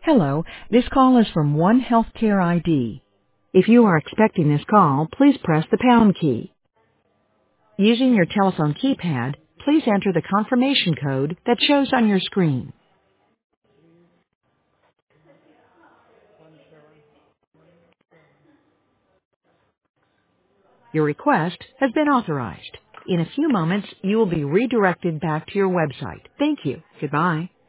Hello, this call is from One Healthcare ID. If you are expecting this call, please press the pound key. Using your telephone keypad, please enter the confirmation code that shows on your screen. Your request has been authorized. In a few moments, you will be redirected back to your website. Thank you. Goodbye.